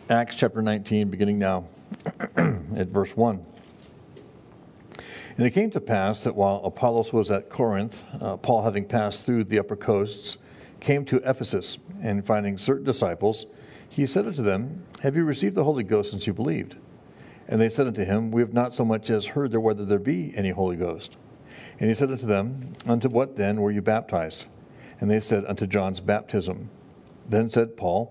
Acts chapter 19, beginning now at verse 1. And it came to pass that while Apollos was at Corinth, Paul, having passed through the upper coasts, came to Ephesus, and finding certain disciples, he said unto them, Have you received the Holy Ghost since you believed? And they said unto him, We have not so much as heard there whether there be any Holy Ghost. And he said unto them, Unto what then were you baptized? And they said, Unto John's baptism. Then said Paul,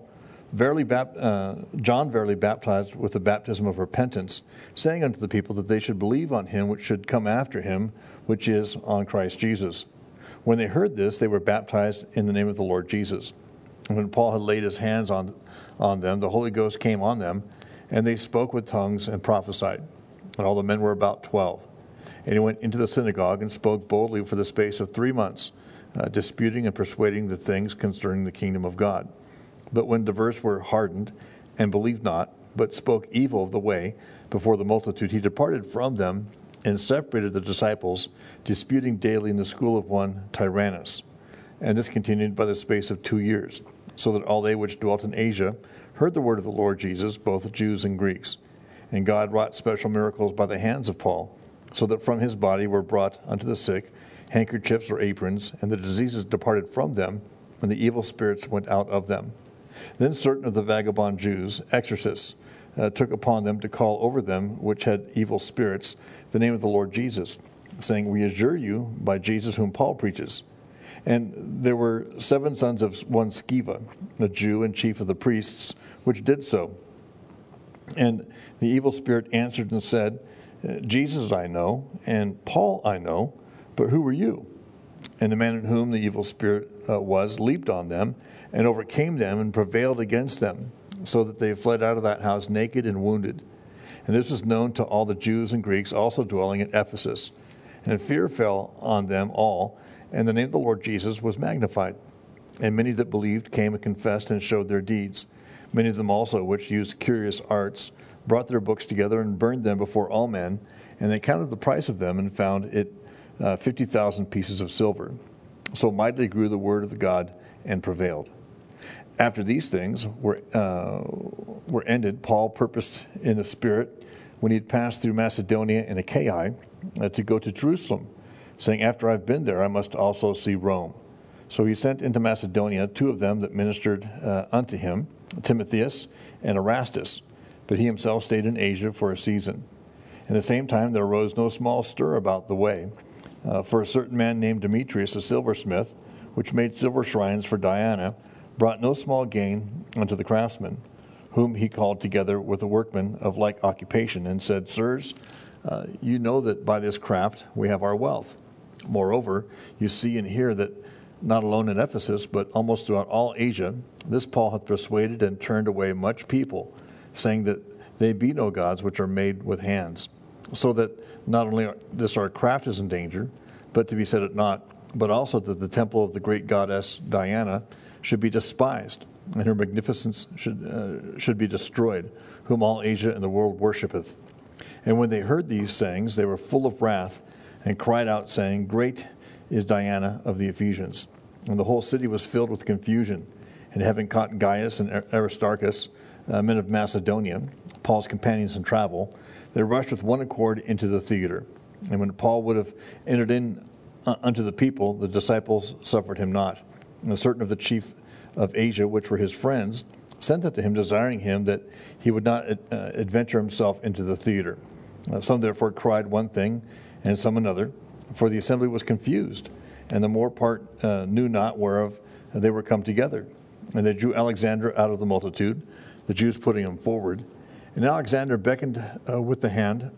John verily baptized with the baptism of repentance, saying unto the people that they should believe on him which should come after him, which is on Christ Jesus. When they heard this, they were baptized in the name of the Lord Jesus. And when Paul had laid his hands on them, the Holy Ghost came on them, and they spoke with tongues and prophesied. And all the men were about 12. And he went into the synagogue and spoke boldly for the space of 3 months, disputing and persuading the things concerning the kingdom of God. But when divers were hardened and believed not, but spoke evil of the way before the multitude, he departed from them and separated the disciples, disputing daily in the school of one Tyrannus. And this continued by the space of 2 years, so that all they which dwelt in Asia heard the word of the Lord Jesus, both Jews and Greeks. And God wrought special miracles by the hands of Paul, so that from his body were brought unto the sick handkerchiefs or aprons, and the diseases departed from them, and the evil spirits went out of them. Then certain of the vagabond Jews, exorcists, took upon them to call over them which had evil spirits the name of the Lord Jesus, saying, We adjure you by Jesus whom Paul preaches. And there were 7 sons of one Sceva, a Jew and chief of the priests, which did so. And the evil spirit answered and said, Jesus I know, and Paul I know, but who are you? And the man in whom the evil spirit was leaped on them, and overcame them, and prevailed against them, so that they fled out of that house naked and wounded. And this was known to all the Jews and Greeks also dwelling at Ephesus. And fear fell on them all, and the name of the Lord Jesus was magnified. And many that believed came and confessed and showed their deeds. Many of them also, which used curious arts, brought their books together and burned them before all men. And they counted the price of them, and found it 50,000 pieces of silver. So mightily grew the word of God and prevailed. After these things were ended, Paul purposed in the Spirit, when he had passed through Macedonia and Achaia, to go to Jerusalem, saying, After I've been there, I must also see Rome. So he sent into Macedonia 2 of them that ministered unto him, Timotheus and Erastus. But he himself stayed in Asia for a season. In the same time there arose no small stir about the way, for a certain man named Demetrius, a silversmith, which made silver shrines for Diana, brought no small gain unto the craftsmen, whom he called together with the workmen of like occupation, and said, Sirs, you know that by this craft we have our wealth. Moreover, you see and hear that not alone in Ephesus, but almost throughout all Asia, this Paul hath persuaded and turned away much people, saying that they be no gods which are made with hands. So that not only this our craft is in danger, but to be set at naught, but also that the temple of the great goddess Diana should be despised, and her magnificence should be destroyed, whom all Asia and the world worshipeth. And when they heard these sayings, they were full of wrath, and cried out, saying, Great is Diana of the Ephesians. And the whole city was filled with confusion. And having caught Gaius and Aristarchus, men of Macedonia, Paul's companions in travel, they rushed with one accord into the theater. And when Paul would have entered in unto the people, the disciples suffered him not. And certain of the chief of Asia, which were his friends, sent unto him, desiring him that he would not adventure himself into the theater. Some therefore cried one thing, and some another, for the assembly was confused, and the more part knew not whereof they were come together. And they drew Alexander out of the multitude, the Jews putting him forward. And Alexander beckoned with the hand,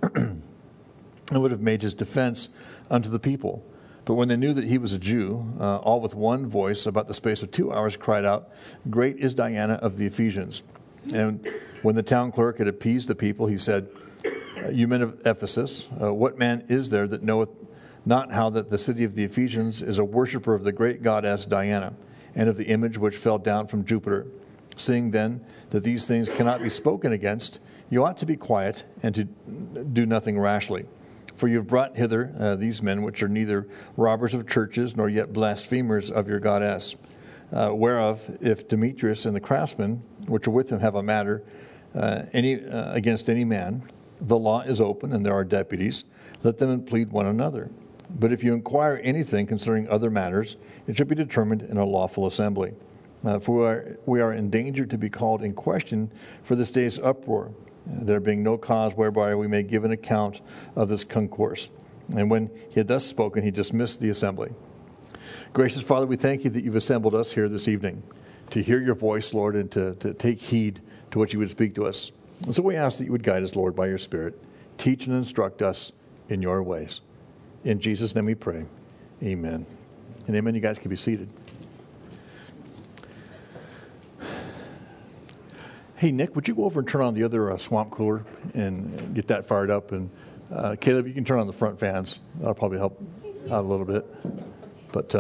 and would have made his defense unto the people. But when they knew that he was a Jew, all with one voice, about the space of 2 hours, cried out, Great is Diana of the Ephesians. And when the town clerk had appeased the people, he said, You men of Ephesus, what man is there that knoweth not how that the city of the Ephesians is a worshipper of the great goddess Diana, and of the image which fell down from Jupiter? Seeing then that these things cannot be spoken against, you ought to be quiet and to do nothing rashly. For you have brought hither these men, which are neither robbers of churches, nor yet blasphemers of your goddess. Whereof, if Demetrius and the craftsmen, which are with him, have a matter, against any man. The law is open, and there are deputies. Let them plead one another. But if you inquire anything concerning other matters, it should be determined in a lawful assembly. For we are in danger to be called in question for this day's uproar, there being no cause whereby we may give an account of this concourse. And when he had thus spoken, he dismissed the assembly. Gracious Father, we thank you that you've assembled us here this evening to hear your voice, Lord, and to take heed to what you would speak to us. And so we ask that you would guide us, Lord, by your Spirit. Teach and instruct us in your ways. In Jesus' name we pray. Amen. And amen. You guys can be seated. Hey, Nick, would you go over and turn on the other swamp cooler and get that fired up? And Caleb, you can turn on the front fans. That'll probably help out a little bit. But,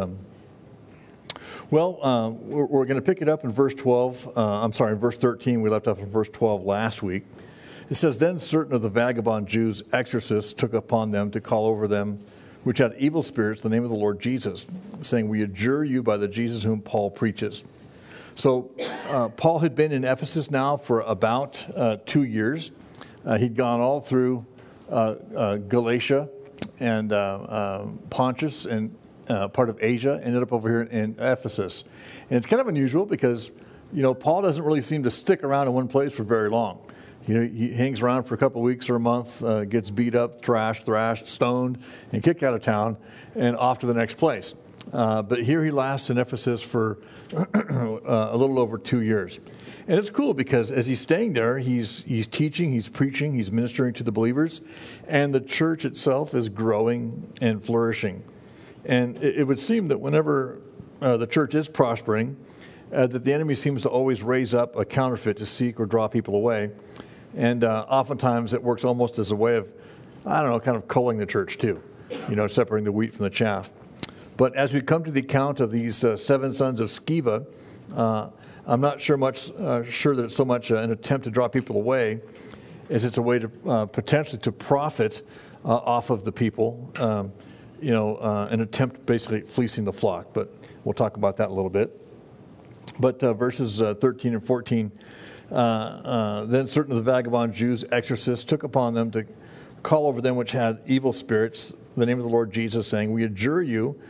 we're going to pick it up in verse 12. In verse 13. We left off in verse 12 last week. It says, Then certain of the vagabond Jews, exorcists, took upon them to call over them, which had evil spirits, the name of the Lord Jesus, saying, We adjure you by the Jesus whom Paul preaches. So Paul had been in Ephesus now for about 2 years. He'd gone all through Galatia and Pontus and part of Asia, ended up over here in Ephesus. And it's kind of unusual because, Paul doesn't really seem to stick around in one place for very long. He hangs around for a couple of weeks or a month, gets beat up, thrashed, stoned, and kicked out of town, and off to the next place. But here he lasts in Ephesus for a little over 2 years. And it's cool because as he's staying there, he's teaching, he's preaching, he's ministering to the believers, and the church itself is growing and flourishing. And it would seem that whenever the church is prospering, that the enemy seems to always raise up a counterfeit to seek or draw people away. And oftentimes it works almost as a way of, kind of culling the church too, separating the wheat from the chaff. But as we come to the account of these 7 sons of Sceva, I'm not sure that it's so much an attempt to draw people away as it's a way to potentially to profit off of the people, an attempt basically at fleecing the flock. But we'll talk about that a little bit. But verses 13 and 14, then certain of the vagabond Jews, exorcists, took upon them to call over them which had evil spirits, the name of the Lord Jesus, saying, We adjure you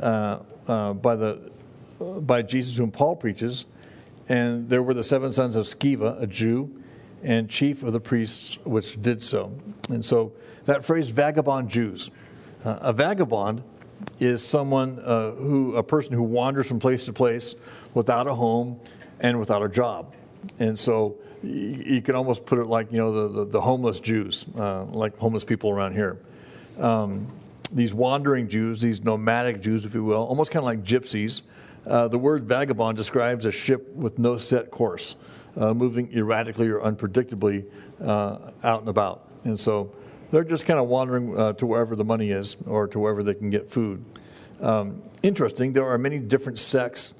by Jesus whom Paul preaches. And there were the 7 sons of Sceva, a Jew, and chief of the priests, which did so. And so that phrase, vagabond Jews. A vagabond is a person who wanders from place to place without a home and without a job. And so you can almost put it like, the homeless Jews, like homeless people around here. These wandering Jews, these nomadic Jews, if you will, almost kind of like gypsies. The word vagabond describes a ship with no set course, moving erratically or unpredictably out and about. And so they're just kind of wandering to wherever the money is or to wherever they can get food. Interesting, there are many different sects,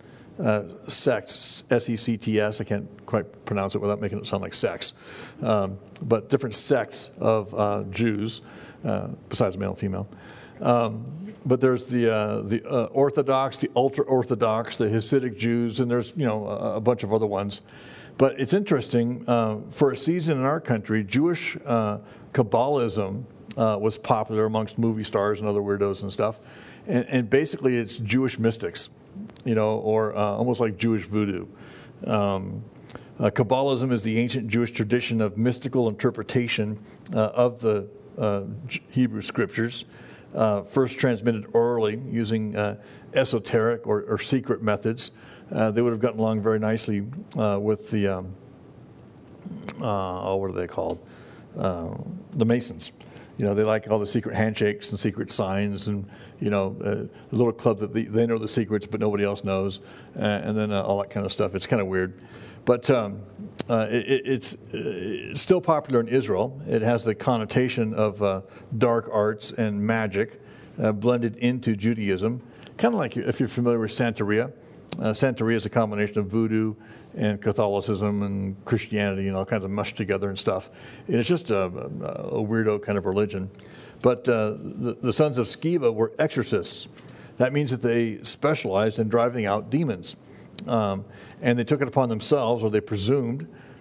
S-E-C-T-S, I can't quite pronounce it without making it sound like sex, but different sects of Jews, besides male and female. But there's the Orthodox, the ultra-Orthodox, the Hasidic Jews, and there's a bunch of other ones. But it's interesting, for a season in our country, Jewish Kabbalism was popular amongst movie stars and other weirdos and stuff. And basically it's Jewish mystics, or almost like Jewish voodoo. Kabbalism is the ancient Jewish tradition of mystical interpretation of the Hebrew scriptures, first transmitted orally using esoteric or secret methods. They would have gotten along very nicely with the, what are they called? The Masons. They like all the secret handshakes and secret signs and, a little club that they know the secrets but nobody else knows, and then all that kind of stuff. It's kind of weird. But it's still popular in Israel. It has the connotation of dark arts and magic blended into Judaism, kind of like if you're familiar with Santeria. Santeria is a combination of voodoo and Catholicism and Christianity and all kinds of mushed together and stuff. And it's just a weirdo kind of religion. But the sons of Sceva were exorcists. That means that they specialized in driving out demons. And they took it upon themselves, or they presumed,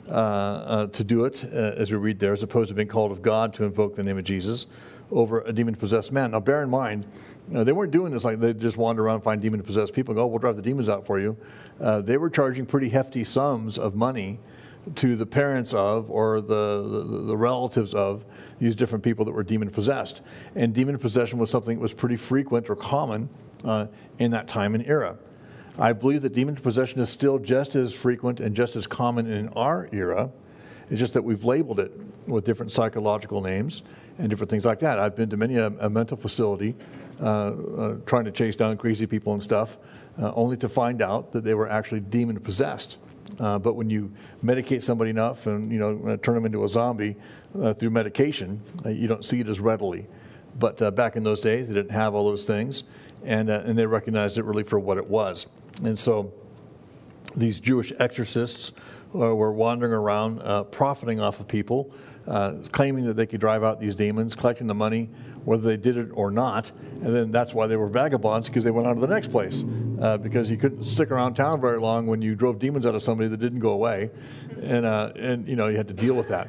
to do it, as we read there, as opposed to being called of God to invoke the name of Jesus over a demon-possessed man. Now, bear in mind, they weren't doing this like they just wander around and find demon-possessed people and go, oh, we'll drive the demons out for you. They were charging pretty hefty sums of money to the parents of or the relatives of these different people that were demon-possessed. And demon possession was something that was pretty frequent or common in that time and era. I believe that demon possession is still just as frequent and just as common in our era. It's just that we've labeled it with different psychological names and different things like that. I've been to many a mental facility trying to chase down crazy people and stuff, only to find out that they were actually demon possessed. But when you medicate somebody enough and turn them into a zombie through medication, you don't see it as readily. But back in those days, they didn't have all those things, and they recognized it really for what it was. And so these Jewish exorcists were wandering around, profiting off of people, claiming that they could drive out these demons, collecting the money, whether they did it or not. And then that's why they were vagabonds, because they went on to the next place. Because you couldn't stick around town very long when you drove demons out of somebody that didn't go away. And you had to deal with that.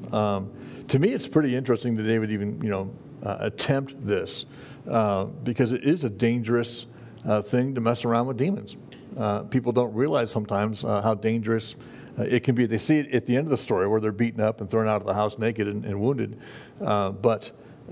To me, it's pretty interesting that they would even, attempt this, because it is a dangerous thing to mess around with demons. People don't realize sometimes how dangerous it can be. They see it at the end of the story where they're beaten up and thrown out of the house naked and wounded. But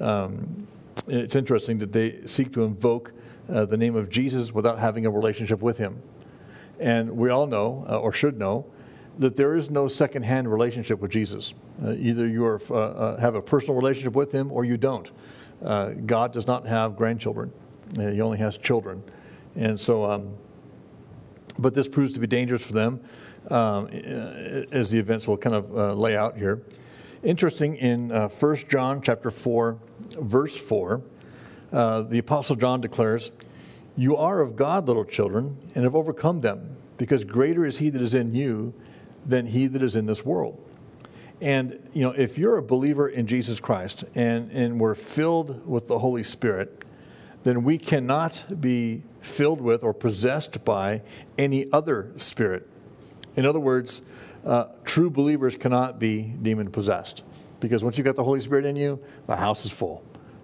it's interesting that they seek to invoke the name of Jesus without having a relationship with him. And we all know, or should know, that there is no second-hand relationship with Jesus. Either you have a personal relationship with him or you don't. God does not have grandchildren. He only has children. And so, but this proves to be dangerous for them, as the events will kind of lay out here. Interesting, in 1 John chapter 4, verse 4, the Apostle John declares, "You are of God, little children, and have overcome them, because greater is he that is in you than he that is in this world." And, if you're a believer in Jesus Christ and we're filled with the Holy Spirit, then we cannot be filled with or possessed by any other spirit. In other words, true believers cannot be demon-possessed, because once you've got the Holy Spirit in you, the house is full,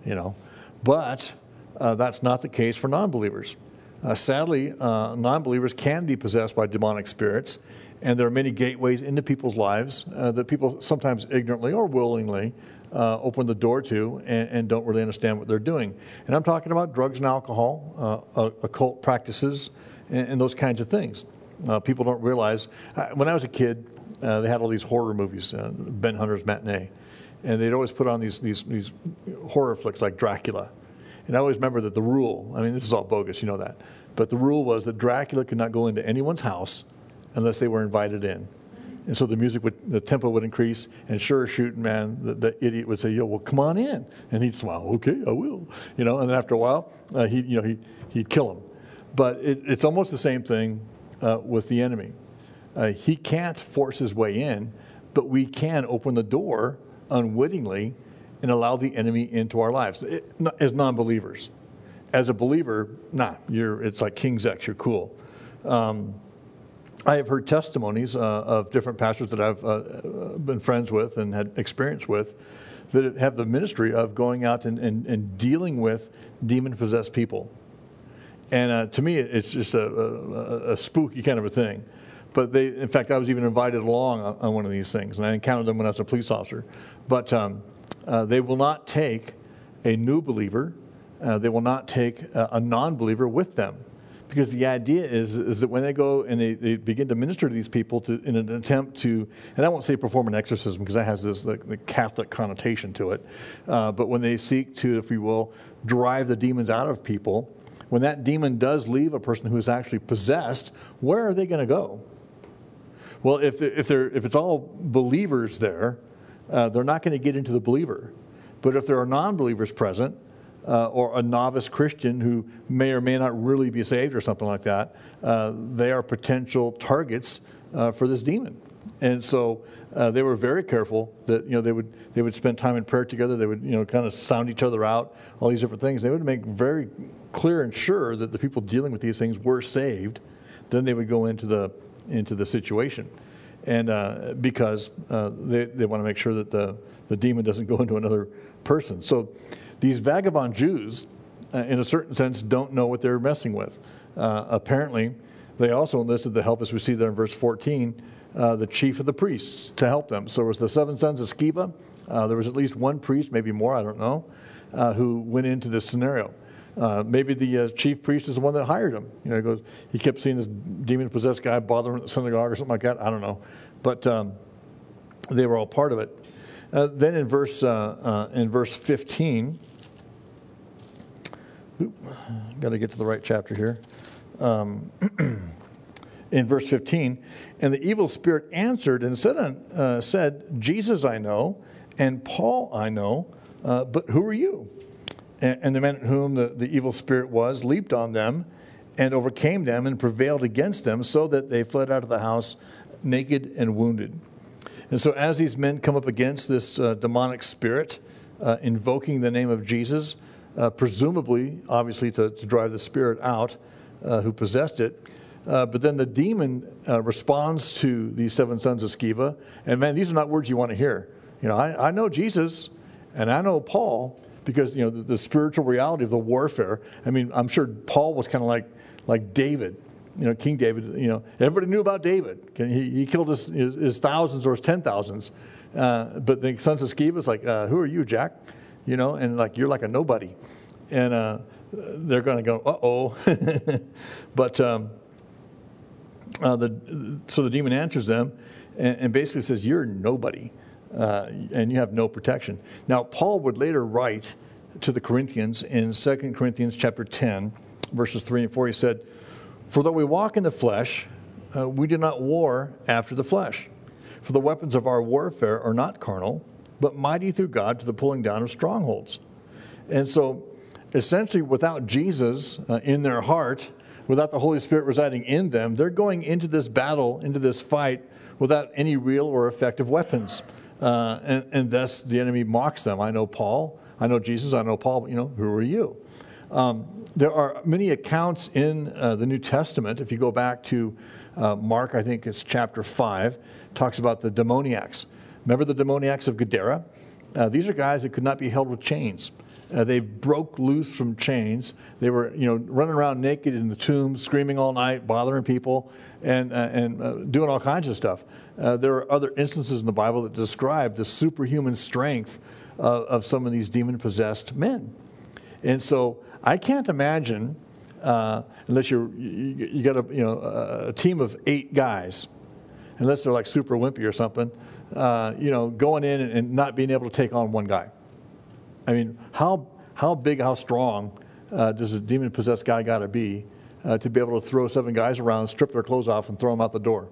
But that's not the case for non-believers. Sadly, non-believers can be possessed by demonic spirits, and there are many gateways into people's lives that people sometimes ignorantly or willingly open the door to and don't really understand what they're doing. And I'm talking about drugs and alcohol, occult practices, and those kinds of things. People don't realize. When I was a kid, they had all these horror movies, Ben Hunter's Matinee, and they'd always put on these horror flicks like Dracula. And I always remember that the rule, this is all bogus, you know that, but the rule was that Dracula could not go into anyone's house unless they were invited in. And so the tempo would increase, and sure as shooting, man, the idiot would say, "Yo, well, come on in," and he'd smile, "Okay, I will," and then after a while, he'd kill him. But it's almost the same thing with the enemy. He can't force his way in, but we can open the door unwittingly and allow the enemy into our lives as non-believers. As a believer, it's like King's X, you're cool. I have heard testimonies of different pastors that I've been friends with and had experience with that have the ministry of going out and dealing with demon-possessed people. And to me, it's just a spooky kind of a thing. But in fact, I was even invited along on one of these things, and I encountered them when I was a police officer. But they will not take a new believer. They will not take a non-believer with them. Because the idea is that when they go and they begin to minister to these people in an attempt to, and I won't say perform an exorcism because that has this the Catholic connotation to it, but when they seek to, if you will, drive the demons out of people, when that demon does leave a person who is actually possessed, where are they going to go? Well, if it's all believers there, they're not going to get into the believer. But if there are non-believers present, or a novice Christian who may or may not really be saved or something like that, they are potential targets for this demon. And so they were very careful that they would spend time in prayer together. They would kind of sound each other out, all these different things. They would make very clear and sure that the people dealing with these things were saved. Then they would go into the situation. and because they want to make sure that the demon doesn't go into another person. So these vagabond Jews, in a certain sense, don't know what they're messing with. Apparently, they also enlisted the help, as we see there in verse 14, the chief of the priests to help them. So it was the 7 sons of Sceva. There was at least one priest, maybe more, I don't know, who went into this scenario. Maybe the chief priest is the one that hired him. He kept seeing this demon-possessed guy bothering at the synagogue or something like that. I don't know. But they were all part of it. Then in verse 15, got to get to the right chapter here. In verse 15, and the evil spirit answered and said, Jesus I know, and Paul I know, but who are you? And the men whom the evil spirit was leaped on them and overcame them and prevailed against them, so that they fled out of the house naked and wounded. And so as these men come up against this demonic spirit, invoking the name of Jesus, presumably, obviously, to drive the spirit out who possessed it, but then the demon responds to these 7 sons of Sceva, and man, these are not words you want to hear. I know Jesus, and I know Paul, because the spiritual reality of the warfare. I mean, I'm sure Paul was kind of like David, King David. Everybody knew about David. He killed his thousands or his 10,000s. But the sons of Sceva is like, who are you, Jack? And like you're like a nobody, and they're going to go, uh-oh. But so the demon answers them and basically says, you're nobody. And you have no protection. Now, Paul would later write to the Corinthians in 2 Corinthians chapter 10, verses 3 and 4. He said, for though we walk in the flesh, we do not war after the flesh. For the weapons of our warfare are not carnal, but mighty through God to the pulling down of strongholds. And so, essentially, without Jesus in their heart, without the Holy Spirit residing in them, they're going into this battle, into this fight, without any real or effective weapons. And thus the enemy mocks them. I know Paul, I know Jesus, I know Paul, but who are you? There are many accounts in the New Testament. If you go back to Mark, I think it's chapter 5, talks about the demoniacs. Remember the demoniacs of Gadara? These are guys that could not be held with chains. They broke loose from chains. They were, running around naked in the tombs, screaming all night, bothering people, and doing all kinds of stuff. There are other instances in the Bible that describe the superhuman strength of some of these demon-possessed men. And so I can't imagine, unless you got a team of 8 guys, unless they're like super wimpy or something, going in and not being able to take on one guy. I mean, how big, how strong does a demon-possessed guy got to be to be able to throw 7 guys around, strip their clothes off, and throw them out the door?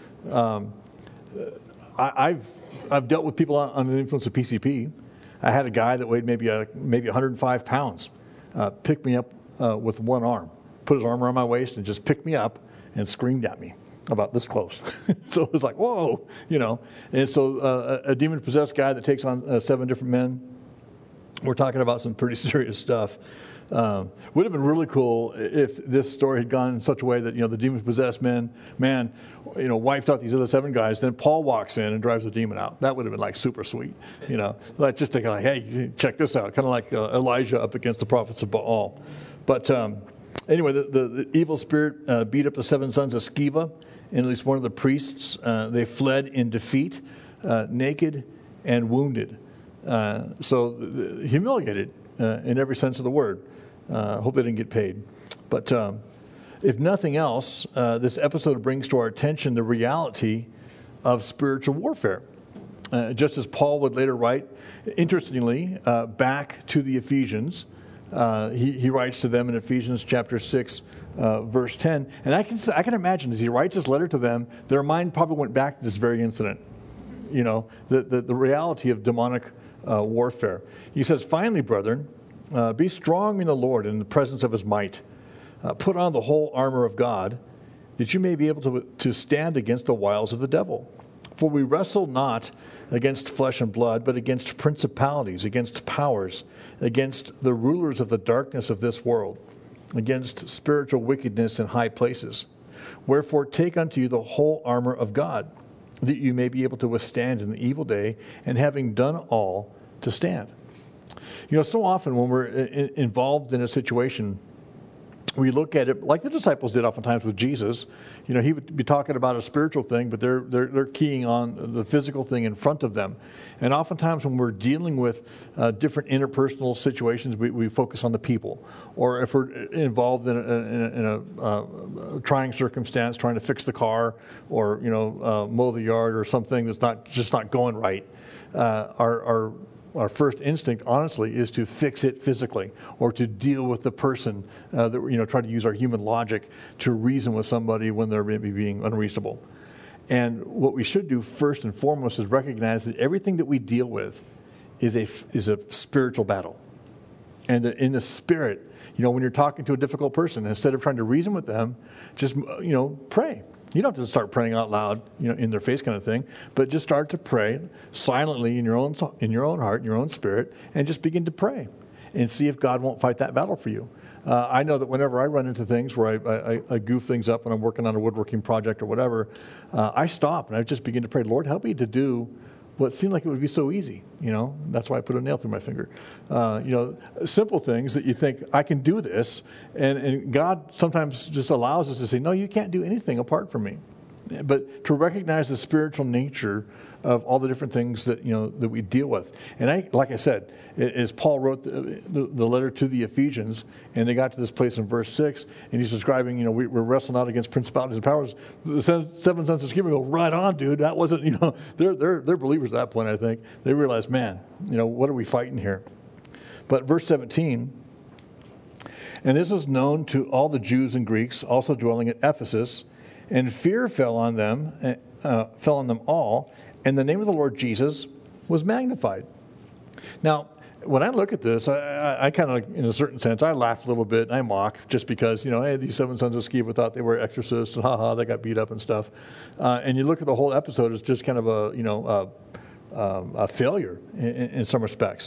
I've dealt with people under the influence of PCP. I had a guy that weighed maybe 105 pounds pick me up with one arm, put his arm around my waist, and just picked me up and screamed at me about this close. So it was like, whoa, And so a demon-possessed guy that takes on 7 different men. We're talking about some pretty serious stuff. Would have been really cool if this story had gone in such a way that, the demon-possessed man, wipes out these other 7 guys. Then Paul walks in and drives the demon out. That would have been like super sweet, like just to hey, check this out, kind of like Elijah up against the prophets of Baal. But anyway, the evil spirit beat up the 7 sons of Sceva, and at least one of the priests. They fled in defeat, naked and wounded. So humiliated in every sense of the word. Hope they didn't get paid. But if nothing else, this episode brings to our attention the reality of spiritual warfare. Just as Paul would later write, interestingly, back to the Ephesians, he writes to them in Ephesians chapter 6, verse 10. And I can imagine as he writes this letter to them, their mind probably went back to this very incident. The reality of demonic warfare. He says, finally, brethren, be strong in the Lord and in the presence of his might. Put on the whole armor of God, that you may be able to stand against the wiles of the devil. For we wrestle not against flesh and blood, but against principalities, against powers, against the rulers of the darkness of this world, against spiritual wickedness in high places. Wherefore take unto you the whole armor of God, that you may be able to withstand in the evil day, and having done all, to stand. So often when we're involved in a situation, we look at it like the disciples did oftentimes with Jesus. He would be talking about a spiritual thing, but they're keying on the physical thing in front of them. And oftentimes when we're dealing with different interpersonal situations, we focus on the people. Or if we're involved in a trying circumstance, trying to fix the car, or mow the yard, or something that's not going right, our first instinct, honestly, is to fix it physically, or to deal with the person, try to use our human logic to reason with somebody when they're maybe being unreasonable. And what we should do first and foremost is recognize that everything that we deal with is a spiritual battle. And that in the spirit, when you're talking to a difficult person, instead of trying to reason with them, just, pray. You don't have to start praying out loud, in their face kind of thing, but just start to pray silently in your own heart, in your own spirit, and just begin to pray and see if God won't fight that battle for you. I know that whenever I run into things where I goof things up when I'm working on a woodworking project or whatever, I stop and I just begin to pray, Lord, help me to do what seemed like it would be so easy. That's why I put a nail through my finger. Simple things that you think, I can do this. And God sometimes just allows us to say, no, you can't do anything apart from me. But to recognize the spiritual nature of all the different things that that we deal with. And like I said, as Paul wrote the letter to the Ephesians, and they got to this place in verse 6, and he's describing, we're wrestling out against principalities and powers. The seven sons of Sceva go, right on, dude. That wasn't, they're believers at that point, I think. They realize, man, what are we fighting here? But verse 17, and this was known to all the Jews and Greeks also dwelling at Ephesus, and fear fell on them all, and the name of the Lord Jesus was magnified. Now, when I look at this, I kind of, in a certain sense, I laugh a little bit, and I mock, just because, hey, these seven sons of Sceva thought they were exorcists, and they got beat up and stuff. And you look at the whole episode, it's just kind of a failure in some respects.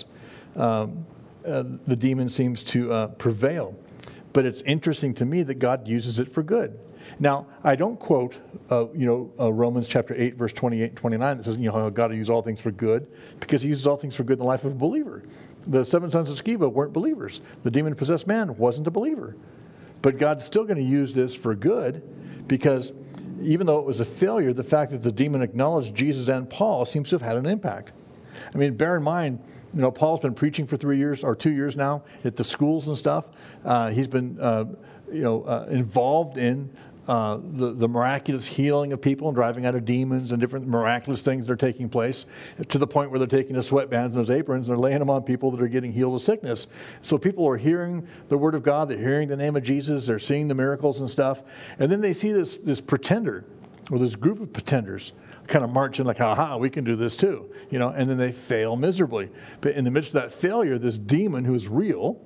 The demon seems to prevail. But it's interesting to me that God uses it for good. Now, I don't quote, Romans chapter 8, verse 28 and 29 that says, how God will use all things for good, because he uses all things for good in the life of a believer. The seven sons of Sceva weren't believers. The demon-possessed man wasn't a believer. But God's still going to use this for good, because even though it was a failure, the fact that the demon acknowledged Jesus and Paul seems to have had an impact. I mean, bear in mind, Paul's been preaching for 3 years or 2 years now at the schools and stuff. He's been, involved in the miraculous healing of people and driving out of demons and different miraculous things that are taking place, to the point where they're taking his sweatbands and his aprons and they're laying them on people that are getting healed of sickness. So people are hearing the word of God, they're hearing the name of Jesus, they're seeing the miracles and stuff, and then they see this pretender, or this group of pretenders, kind of marching like, aha, we can do this too, and then they fail miserably. But in the midst of that failure, this demon who is real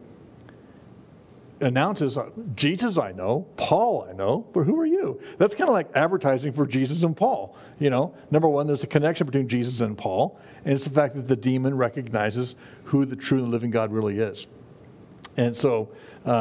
announces, Jesus I know, Paul I know, but who are you? That's kind of like advertising for Jesus and Paul. Number one, there's a connection between Jesus and Paul, and it's the fact that the demon recognizes who the true and living God really is. And so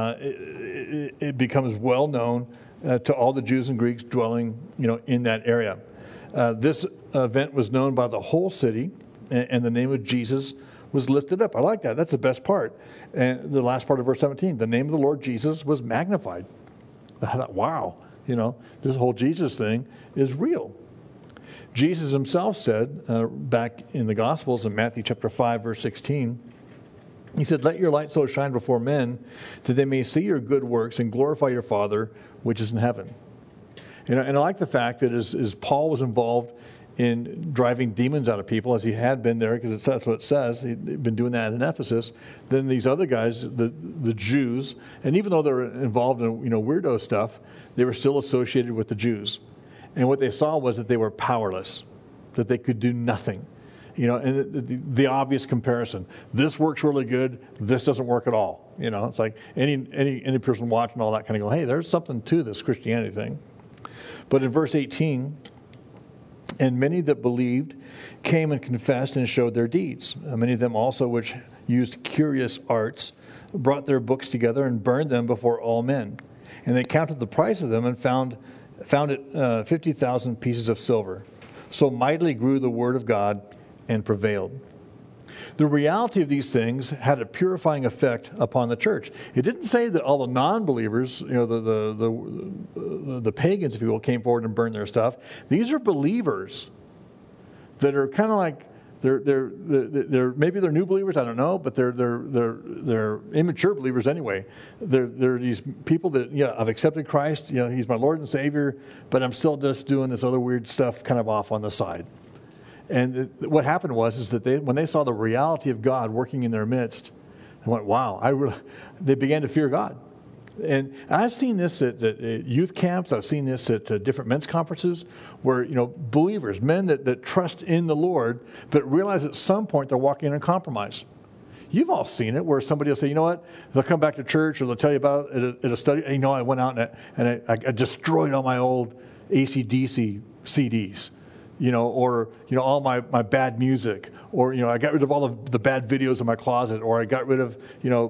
it becomes well known to all the Jews and Greeks dwelling, in that area. This event was known by the whole city, and the name of Jesus was lifted up. I like that. That's the best part. And the last part of verse 17, the name of the Lord Jesus was magnified. I thought, wow, this whole Jesus thing is real. Jesus himself said, back in the Gospels in Matthew chapter 5, verse 16, he said, let your light so shine before men that they may see your good works and glorify your Father which is in heaven. And I like the fact that as Paul was involved in driving demons out of people, as he had been there, because that's what it says, he'd been doing that in Ephesus, then these other guys, the Jews, and even though they were involved in weirdo stuff, they were still associated with the Jews. And what they saw was that they were powerless, that they could do nothing. And the obvious comparison. This works really good. This doesn't work at all. It's like any person watching all that kind of go, hey, there's something to this Christianity thing. But in verse 18, and many that believed came and confessed and showed their deeds. Many of them also which used curious arts brought their books together and burned them before all men. And they counted the price of them and found it 50,000 pieces of silver. So mightily grew the word of God and prevailed. The reality of these things had a purifying effect upon the church. It didn't say that all the non-believers, the pagans, if you will, came forward and burned their stuff. These are believers that are kind of like they're maybe they're new believers, I don't know, but they're immature believers anyway. They're these people that I've accepted Christ, He's my Lord and Savior, but I'm still just doing this other weird stuff kind of off on the side. And what happened was that when they saw the reality of God working in their midst, they went, wow, they began to fear God. And I've seen this at youth camps. I've seen this at different men's conferences where, believers, men that trust in the Lord, but realize at some point they're walking in compromise. You've all seen it where somebody will say, you know what, they'll come back to church or they'll tell you about it at a study. I went out and I destroyed all my old AC/DC CDs. Or all my bad music, or I got rid of all of the bad videos in my closet, or I got rid of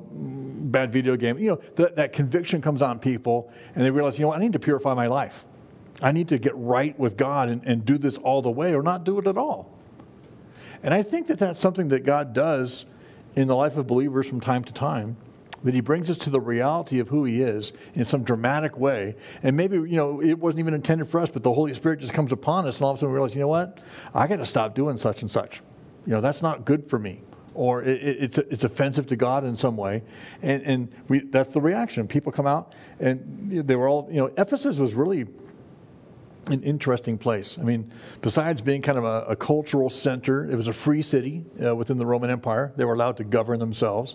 bad video game. That conviction comes on people, and they realize, I need to purify my life. I need to get right with God and do this all the way, or not do it at all. And I think that that's something that God does in the life of believers from time to time. That He brings us to the reality of who He is in some dramatic way. And maybe, it wasn't even intended for us, but the Holy Spirit just comes upon us and all of a sudden we realize, what? I got to stop doing such and such. That's not good for me. Or it's offensive to God in some way. And that's the reaction. People come out and they were all, Ephesus was really an interesting place. I mean, besides being kind of a cultural center, it was a free city within the Roman Empire. They were allowed to govern themselves.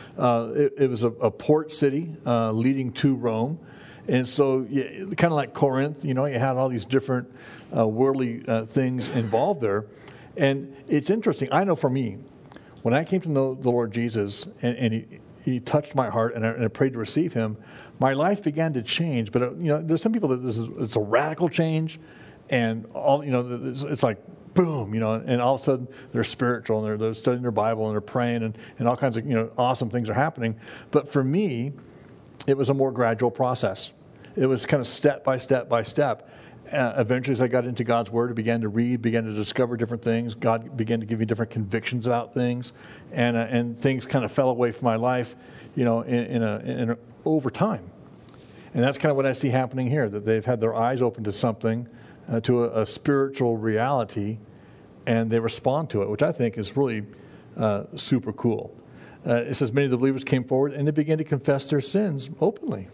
It was a port city leading to Rome. And so kind of like Corinth, you had all these different worldly things involved there. And it's interesting. I know for me, when I came to know the Lord Jesus and he touched my heart and I prayed to receive Him, my life began to change. But, there's some people that it's a radical change and all, it's like, boom, and all of a sudden they're spiritual and they're studying their Bible and they're praying and all kinds of, awesome things are happening. But for me, it was a more gradual process. It was kind of step by step by step. Eventually, as I got into God's Word, I began to read, began to discover different things. God began to give me different convictions about things, and things kind of fell away from my life, in over time. And that's kind of what I see happening here, that they've had their eyes open to something, to a spiritual reality, and they respond to it, which I think is really super cool. It says many of the believers came forward and they began to confess their sins openly.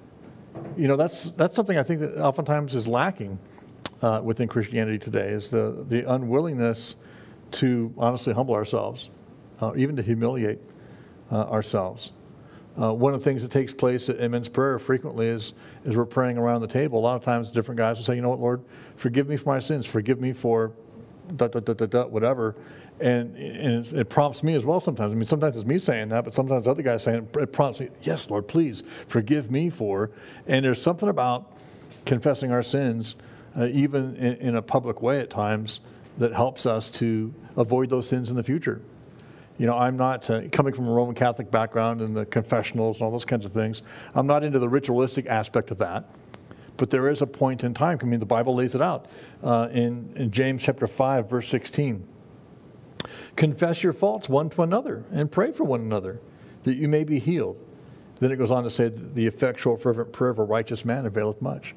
That's something I think that oftentimes is lacking within Christianity today, is the unwillingness to honestly humble ourselves, even to humiliate ourselves. One of the things that takes place in men's prayer frequently is we're praying around the table. A lot of times different guys will say, Lord, forgive me for my sins. Forgive me for whatever. And it prompts me as well sometimes. I mean, sometimes it's me saying that, but sometimes other guys saying it prompts me, yes, Lord, please forgive me for. And there's something about confessing our sins, even in a public way at times, that helps us to avoid those sins in the future. I'm not coming from a Roman Catholic background and the confessionals and all those kinds of things. I'm not into the ritualistic aspect of that. But there is a point in time. I mean, the Bible lays it out in James chapter 5, verse 16. Confess your faults one to another and pray for one another that you may be healed. Then it goes on to say, the effectual fervent prayer of a righteous man availeth much.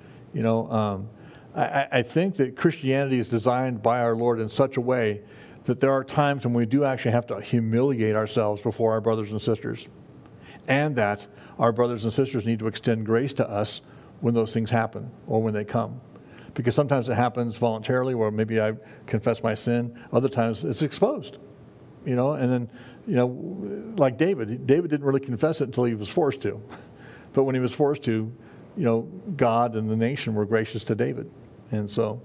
I think that Christianity is designed by our Lord in such a way that there are times when we do actually have to humiliate ourselves before our brothers and sisters, and that our brothers and sisters need to extend grace to us when those things happen or when they come. Because sometimes it happens voluntarily, where maybe I confess my sin. Other times it's exposed, and then, like David didn't really confess it until he was forced to. But when he was forced to, God and the nation were gracious to David. And so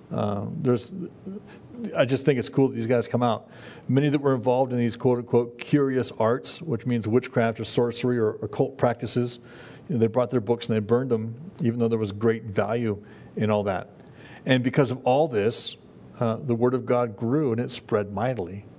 I just think it's cool that these guys come out. Many that were involved in these quote-unquote curious arts, which means witchcraft or sorcery or occult practices, they brought their books and they burned them, even though there was great value in all that. And because of all this, the Word of God grew and it spread mightily.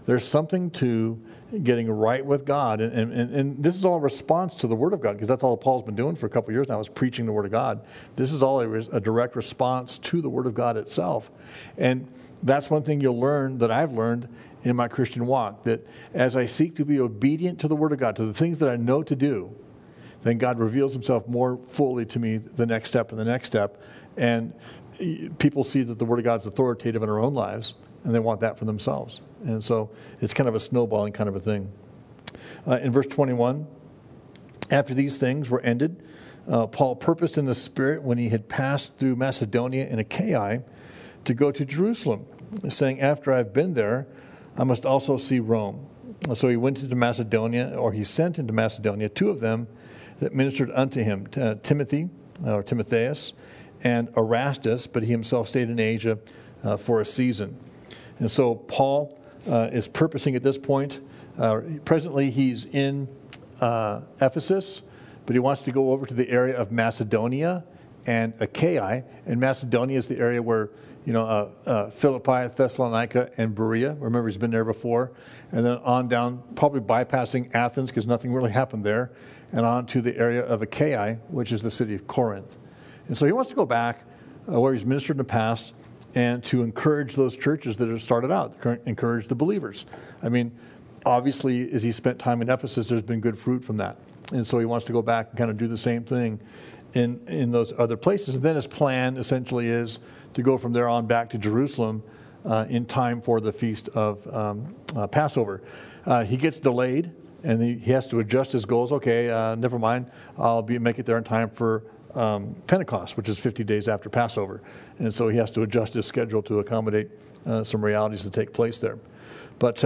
there's something to getting right with God. And this is all a response to the Word of God, because that's all Paul's been doing for a couple of years now, is preaching the Word of God. This is all a direct response to the Word of God itself. And that's one thing you'll learn, that I've learned in my Christian walk, that as I seek to be obedient to the Word of God, to the things that I know to do, then God reveals himself more fully to me the next step and the next step. And people see that the Word of God is authoritative in our own lives, and they want that for themselves. And so it's kind of a snowballing kind of a thing. In verse 21, after these things were ended, Paul purposed in the Spirit, when he had passed through Macedonia and Achaia, to go to Jerusalem, saying, after I've been there, I must also see Rome. So he went into Macedonia, or he sent into Macedonia 2 of them that ministered unto him, Timothy, or Timotheus, and Erastus, but he himself stayed in Asia for a season. And so Paul is purposing at this point. Presently he's in Ephesus, but he wants to go over to the area of Macedonia and Achaia. And Macedonia is the area where, Philippi, Thessalonica, and Berea. Remember, he's been there before. And then on down, probably bypassing Athens, because nothing really happened there, and on to the area of Achaia, which is the city of Corinth. And so he wants to go back where he's ministered in the past, and to encourage those churches that have started out, encourage the believers. I mean, obviously, as he spent time in Ephesus, there's been good fruit from that. And so he wants to go back and kind of do the same thing in those other places. And then his plan essentially is to go from there on back to Jerusalem in time for the feast of Passover. He gets delayed, and he has to adjust his goals. Okay, never mind, I'll make it there in time for Pentecost, which is 50 days after Passover. And so he has to adjust his schedule to accommodate some realities that take place there. But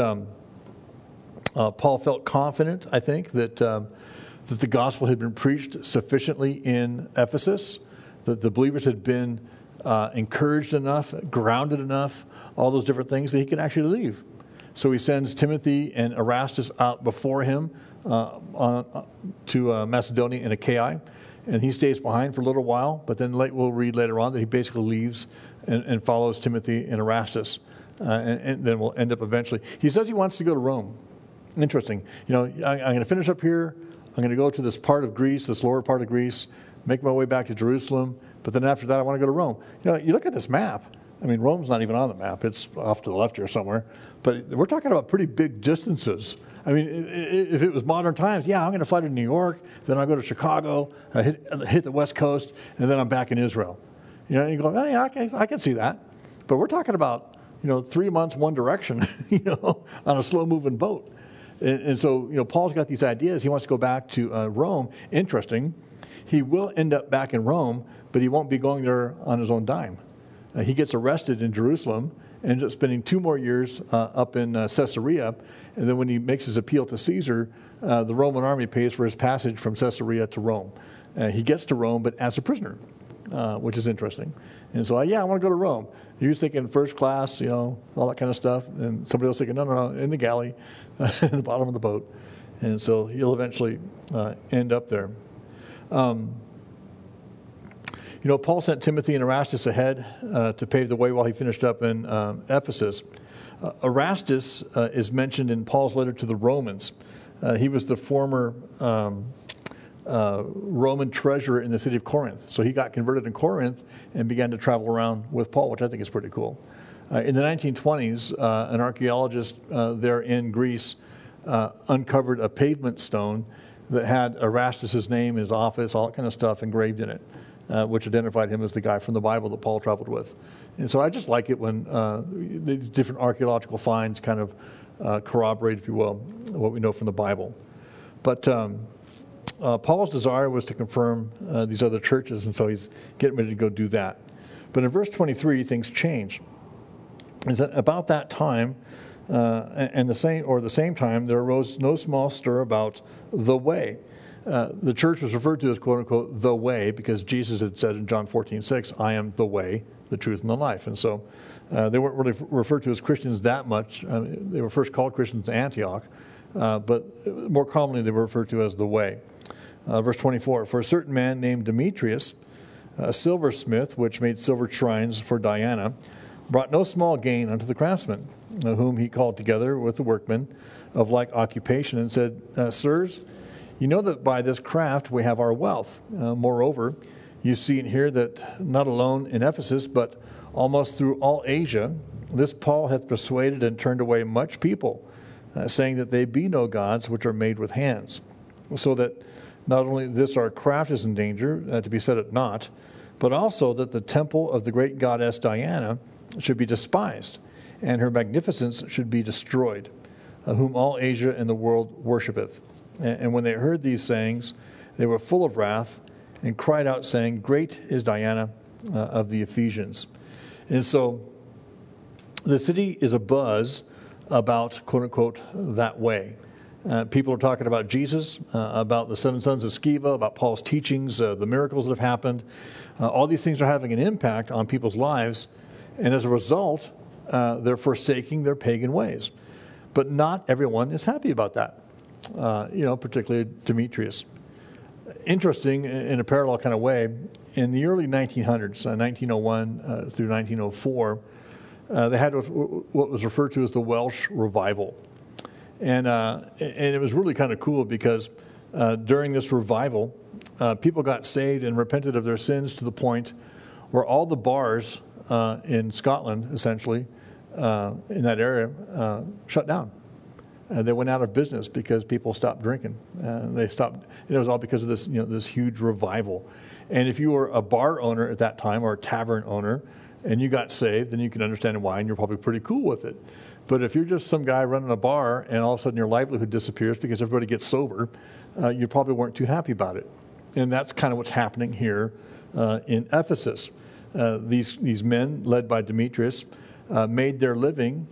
Paul felt confident, I think, that the gospel had been preached sufficiently in Ephesus, that the believers had been encouraged enough, grounded enough, all those different things, that he could actually leave. So he sends Timothy and Erastus out before him to Macedonia and Achaia. And he stays behind for a little while, but then we'll read later on that he basically leaves and follows Timothy and Erastus. And then we'll end up eventually. He says he wants to go to Rome. Interesting. I'm going to finish up here. I'm going to go to this part of Greece, this lower part of Greece, make my way back to Jerusalem. But then after that, I want to go to Rome. You look at this map. I mean, Rome's not even on the map. It's off to the left here somewhere. But we're talking about pretty big distances. I mean, if it was modern times, I'm going to fly to New York, then I'll go to Chicago, hit the West Coast, and then I'm back in Israel. You go, oh, yeah, I can see that. But we're talking about, 3 months one direction, on a slow-moving boat. And so, Paul's got these ideas. He wants to go back to Rome. Interesting. He will end up back in Rome, but he won't be going there on his own dime. He gets arrested in Jerusalem, ends up spending 2 more years up in Caesarea, and then when he makes his appeal to Caesar, the Roman army pays for his passage from Caesarea to Rome. He gets to Rome, but as a prisoner, which is interesting. And so, I want to go to Rome. He was thinking first class, all that kind of stuff, and somebody else thinking, no, in the galley, in the bottom of the boat. And so he'll eventually end up there. Paul sent Timothy and Erastus ahead to pave the way while he finished up in Ephesus. Erastus is mentioned in Paul's letter to the Romans. He was the former Roman treasurer in the city of Corinth. So he got converted in Corinth and began to travel around with Paul, which I think is pretty cool. In the 1920s, an archaeologist there in Greece uncovered a pavement stone that had Erastus' name, his office, all that kind of stuff engraved in it, which identified him as the guy from the Bible that Paul traveled with. And so I just like it when these different archaeological finds kind of corroborate, if you will, what we know from the Bible. But Paul's desire was to confirm these other churches, and so he's getting ready to go do that. But in verse 23, things change. Is that about that time, and the same time, there arose no small stir about the way. The church was referred to as, quote unquote, the way, because Jesus had said in John 14:6, I am the way, the truth, and the life. And so they weren't really referred to as Christians that much. They were first called Christians in Antioch, but more commonly they were referred to as the way. Verse 24, for a certain man named Demetrius, a silversmith, which made silver shrines for Diana, brought no small gain unto the craftsmen. whom he called together with the workmen of like occupation, and said, Sirs, you know that by this craft we have our wealth. Moreover, you see and hear that not alone in Ephesus, but almost through all Asia, this Paul hath persuaded and turned away much people, saying that they be no gods which are made with hands. So that not only this our craft is in danger, to be set at naught, but also that the temple of the great goddess Diana should be despised, and her magnificence should be destroyed, whom all Asia and the world worshipeth. And when they heard these sayings, they were full of wrath, and cried out, saying, Great is Diana of the Ephesians. And so the city is abuzz about, quote unquote, that way. People are talking about Jesus, about the seven sons of Sceva, about Paul's teachings, the miracles that have happened. All these things are having an impact on people's lives, and as a result, they're forsaking their pagan ways. But not everyone is happy about that, particularly Demetrius. Interesting, in a parallel kind of way, in the early 1900s, 1901 through 1904, they had what was referred to as the Welsh Revival. And it was really kind of cool because during this revival, people got saved and repented of their sins to the point where all the bars in Scotland, essentially, in that area, shut down. They went out of business because people stopped drinking. They stopped. It was all because of this, this huge revival. And if you were a bar owner at that time or a tavern owner, and you got saved, then you can understand why, and you're probably pretty cool with it. But if you're just some guy running a bar and all of a sudden your livelihood disappears because everybody gets sober, you probably weren't too happy about it. And that's kind of what's happening here in Ephesus. These men, led by Demetrius, made their living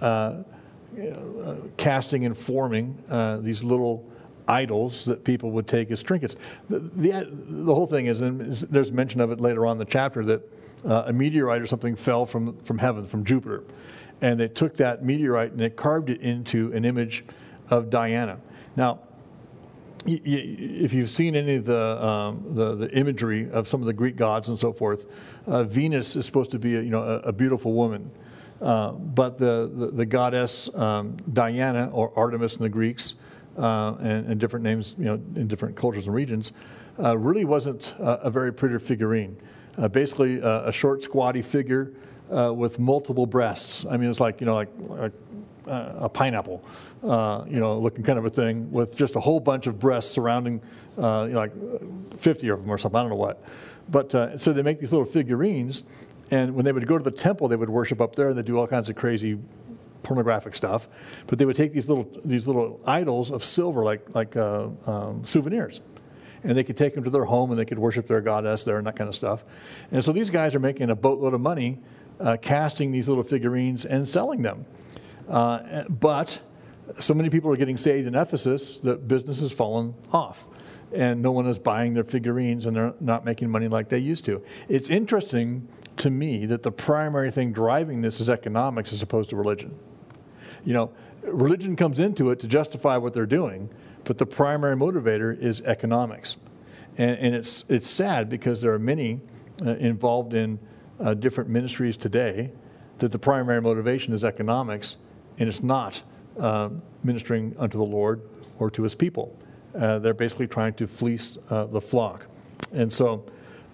casting and forming these little idols that people would take as trinkets. The whole thing is, and there's mention of it later on in the chapter, that a meteorite or something fell from heaven, from Jupiter. And they took that meteorite and they carved it into an image of Diana. Now, if you've seen any of the imagery of some of the Greek gods and so forth, Venus is supposed to be a beautiful woman. But the goddess Diana, or Artemis in the Greeks, and different names, in different cultures and regions, really wasn't a very pretty figurine. Basically, a short, squatty figure with multiple breasts. I mean, it's like a pineapple, looking kind of a thing with just a whole bunch of breasts surrounding, like 50 of them or something. I don't know what. But so they make these little figurines. And when they would go to the temple, they would worship up there, and they'd do all kinds of crazy pornographic stuff. But they would take these little idols of silver, like souvenirs, and they could take them to their home, and they could worship their goddess there and that kind of stuff. And so these guys are making a boatload of money casting these little figurines and selling them. But so many people are getting saved in Ephesus that business has fallen off. And no one is buying their figurines, and they're not making money like they used to. It's interesting to me that the primary thing driving this is economics as opposed to religion. Religion comes into it to justify what they're doing, but the primary motivator is economics. And it's sad because there are many involved in different ministries today that the primary motivation is economics, and it's not ministering unto the Lord or to his people. They're basically trying to fleece the flock. And so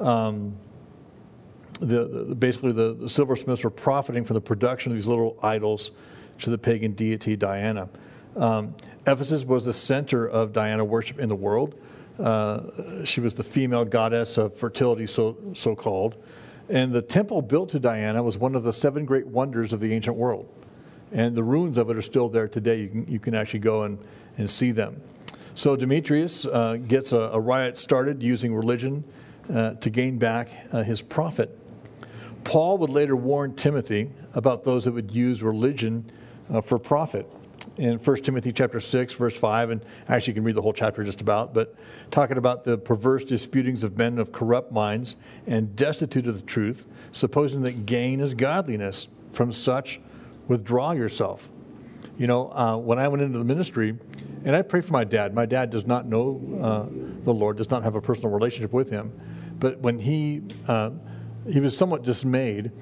basically the silversmiths were profiting from the production of these little idols to the pagan deity Diana. Ephesus was the center of Diana worship in the world. She was the female goddess of fertility, so called. And the temple built to Diana was one of the 7 great wonders of the ancient world. And the ruins of it are still there today. You can actually go and see them. So Demetrius gets a riot started using religion to gain back his profit. Paul would later warn Timothy about those that would use religion for profit. In 1 Timothy chapter 6, verse 5, and actually you can read the whole chapter just about, but talking about the perverse disputings of men of corrupt minds and destitute of the truth, supposing that gain is godliness. From such, withdraw yourself. When I went into the ministry, and I pray for my dad does not know the Lord, does not have a personal relationship with him, but when he was somewhat dismayed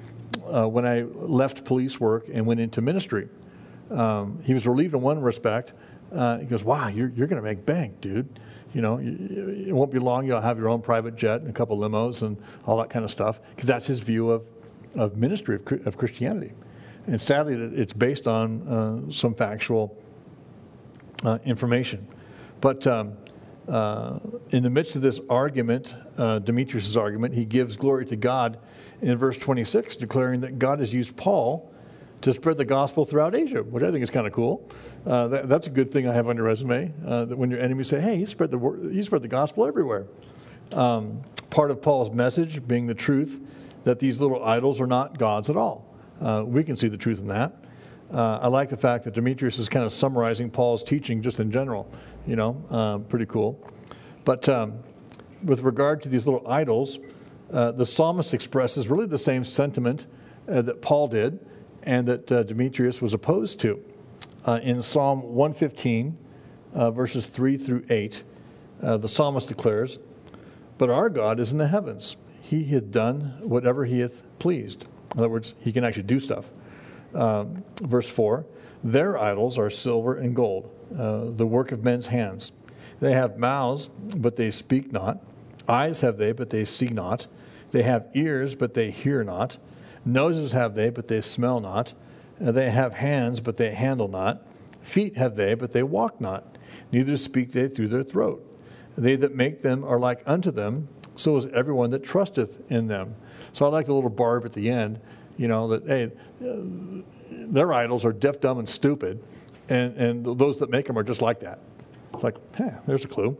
when I left police work and went into ministry. He was relieved in one respect. He goes, wow, you're going to make bank, dude. You know, it won't be long. You'll have your own private jet and a couple limos and all that kind of stuff, because that's his view of ministry, of Christianity. And sadly, it's based on some factual information. But in the midst of this argument, Demetrius' argument, he gives glory to God in verse 26, declaring that God has used Paul to spread the gospel throughout Asia, which I think is kind of cool. That's a good thing I have on your resume, that when your enemies say, hey, he spread the gospel everywhere. Part of Paul's message being the truth that these little idols are not gods at all. We can see the truth in that. I like the fact that Demetrius is kind of summarizing Paul's teaching just in general, pretty cool. But with regard to these little idols, the psalmist expresses really the same sentiment that Paul did and that Demetrius was opposed to. In Psalm 115, verses 3 through 8, the psalmist declares, "But our God is in the heavens. He hath done whatever he hath pleased." In other words, he can actually do stuff. Verse 4, "Their idols are silver and gold, the work of men's hands. They have mouths, but they speak not. Eyes have they, but they see not. They have ears, but they hear not. Noses have they, but they smell not. They have hands, but they handle not. Feet have they, but they walk not. Neither speak they through their throat. They that make them are like unto them, so is everyone that trusteth in them." So I like the little barb at the end, that, hey, their idols are deaf, dumb, and stupid, and those that make them are just like that. It's like, there's a clue.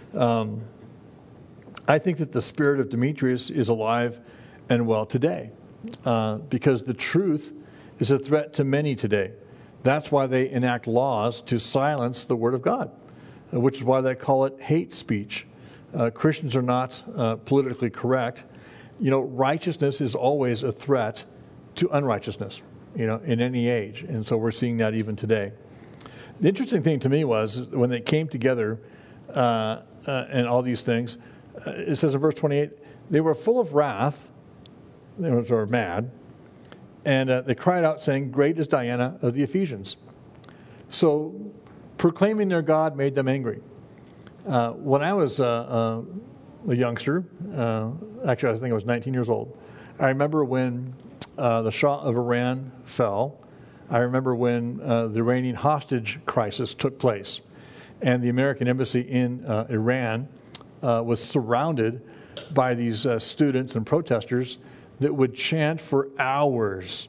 I think that the spirit of Demetrius is alive and well today, because the truth is a threat to many today. That's why they enact laws to silence the word of God, which is why they call it hate speech. Christians are not politically correct. Righteousness is always a threat to unrighteousness, in any age. And so we're seeing that even today. The interesting thing to me was when they came together and all these things, it says in verse 28, they were full of wrath, they were mad, and they cried out saying, "Great is Diana of the Ephesians." So proclaiming their God made them angry. When I was a youngster, actually I think I was 19 years old, I remember when the Shah of Iran fell. I remember when the Iranian hostage crisis took place, and the American embassy in Iran was surrounded by these students and protesters that would chant for hours,